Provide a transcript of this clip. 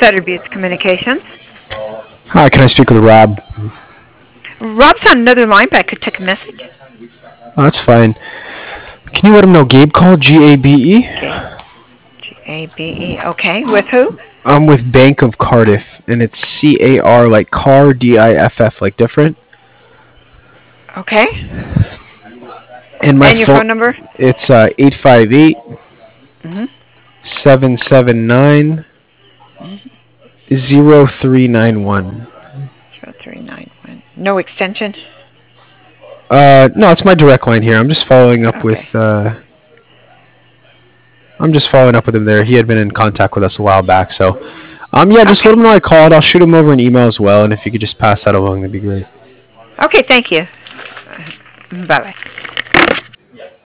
Sutter Buttes Communications. Hi, can I speak with Rob? Rob's on another line, but I could take a message. Oh, that's fine. Can you let him know Gabe called? Gabe? Gabe. Gabe. Okay. With who? I'm with Bank of Cardiff, and it's CAR like car, DIFF like different. Okay. And my And your phone, phone number? it's 858 Mm-hmm. 779 Mm-hmm. 0391. 0391. No extension? No, it's my direct line here. I'm just following up Okay. with him there. He had been in contact with us a while back, so yeah, just let Okay. him know I called. I'll shoot him over an email as well, and if you could just pass that along, that'd be great. Okay, thank you. Bye bye.